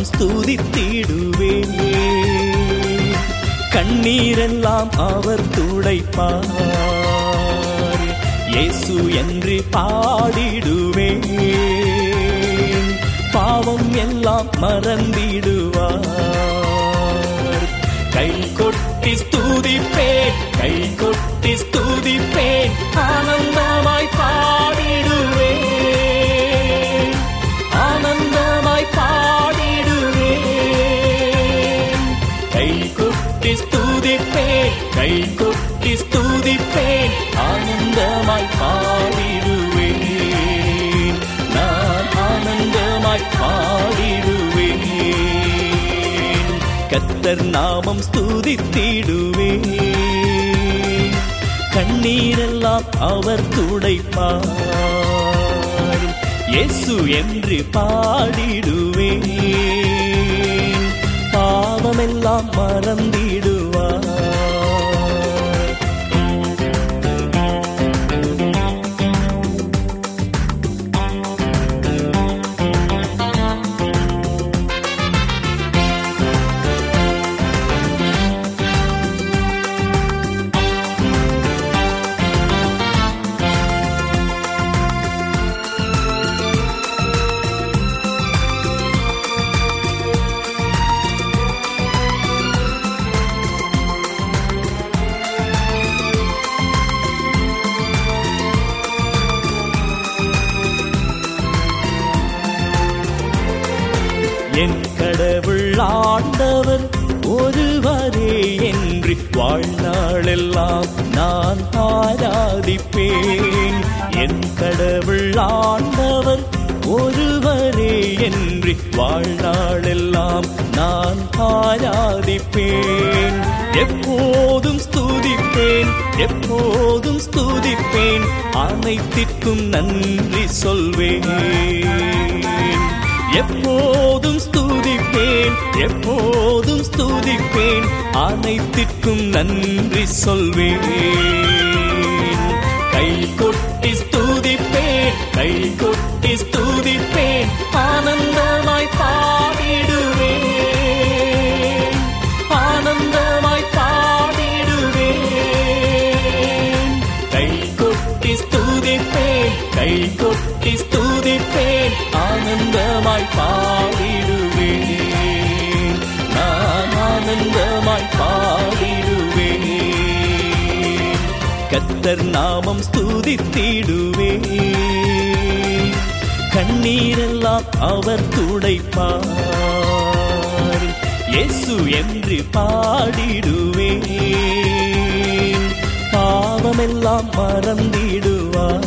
நாமம் ஸ்துதித்திடுவேன். கண்ணீரெல்லாம் அவர் துடைப்பார். இயேசு என்று பாடிடுவேன். பாவம் எல்லாம் மறந்திடுவார். கை கொட்டி ஸ்துதிப்பேன், கை கொட்டி ஸ்துதிப்பேன், ஆனந்தமாய் பாடிடுவேன், ஆனந்தமாய் பாடிடுவேன். கை கொட்டி ஸ்துதிப்பேன், கை கொட்டி ஸ்துதிப்பேன், ஆனந்தமாய் பாடிடுவேன். நான் ஆனந்தமாய் பாடிடுவேன். கர்த்தர் நாமம் ஸ்துதித்திடுவேன். கண்ணீரெல்லாம் அவர் துடைப்பார். இயேசு என்று பாடிடுவேன். பாவமெல்லாம் மறந்திடுவார். என் கடவுள் ஆண்டவர் ஒருவரே என்று வாழ்நாளெல்லாம் நான் ஆராதிப்பேன். என் கடவுள் ஆண்டவர் ஒருவரே என்று வாழ்நாளெல்லாம் நான் ஆராதிப்பேன். எப்போதும் ஸ்துதிப்பேன், எப்போதும் ஸ்துதிப்பேன், அனைத்திற்கும் நன்றி சொல்வேன். எப்போதும் ஸ்துதிப்பேன், எப்போதும் ஸ்துதிப்பேன், அனைத்திற்கும் நன்றி சொல்வேன். கை கொட்டி ஸ்துதிப்பேன், கை கொட்டி ஸ்துதிப்பேன், ஆனந்தமாய் பாடிடுவேன், ஆனந்தமாய் பாடிடுவேன். கை கொட்டி ஸ்துதிப்பேன், கை கொட்டி ஸ்துதிப்பேன், ஆனந்தமாய் பாடிடுவேன். நான் ஆனந்தமாய் பாடிடுவேன். கர்த்தர் நாமம் ஸ்துதித்திடுவேன். கண்ணீரெல்லாம் அவர் துடைப்பார். இயேசு என்று பாடிடுவேன். பாவமெல்லாம் மறந்திடுவார்.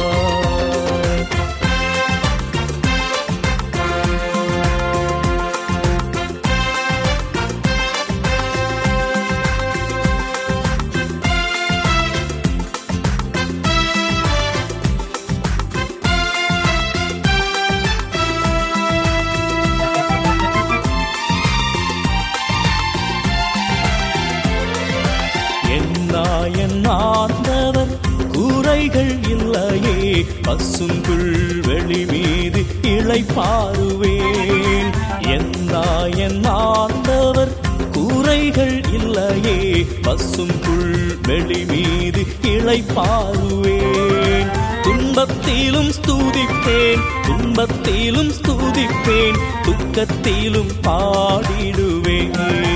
என் ஆண்டவர் குறைகள் இல்லையே, பசும் புல்வெளி மீது இளைப்பாறுவேன். என் ஆண்டவர் குறைகள் இல்லையே, பசும் புல்வெளி மீது இளைப்பாறுவேன். துன்பத்திலும் ஸ்துதிப்பேன், துன்பத்திலும் ஸ்துதிப்பேன், துக்கத்திலும் பாடிடுவேன்.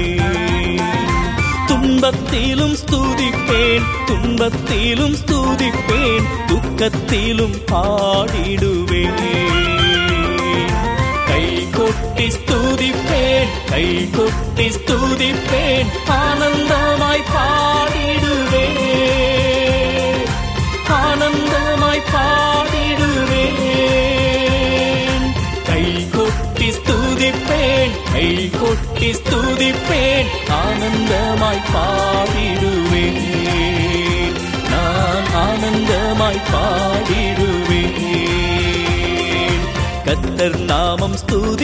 துன்பத்திலும் ஸ்துதிப்பேன், துன்பத்திலும் ஸ்துதிப்பேன், துக்கத்திலும் பாடிடுவேன். கை கொட்டி ஸ்துதிப்பேன், கை கொட்டி ஸ்துதிப்பேன், ஆனந்தமாய் பாடிடுவேன், ஆனந்தமாய் பாடிடுவேன். கை கொட்டி ஸ்துதிப்பேன், கை கொட்டி ஸ்துதிப்பேன், ஆனந்தமாய் பாடிடுவேன். நான் ஆனந்தமாய் பாடிடுவேன். கர்த்தர் நாமம்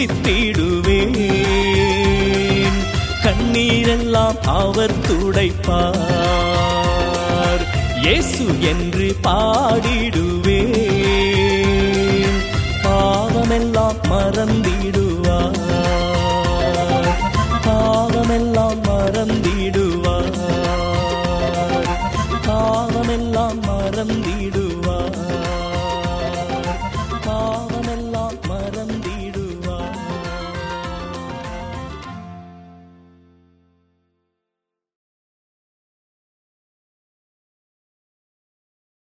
ஸ்துதித்திடுவேன். கண்ணீரெல்லாம் அவர் துடைப்பார். இயேசு என்று பாடிடுவேன். பாவமெல்லாம் மறந்திடுவார். நாளெல்லாம்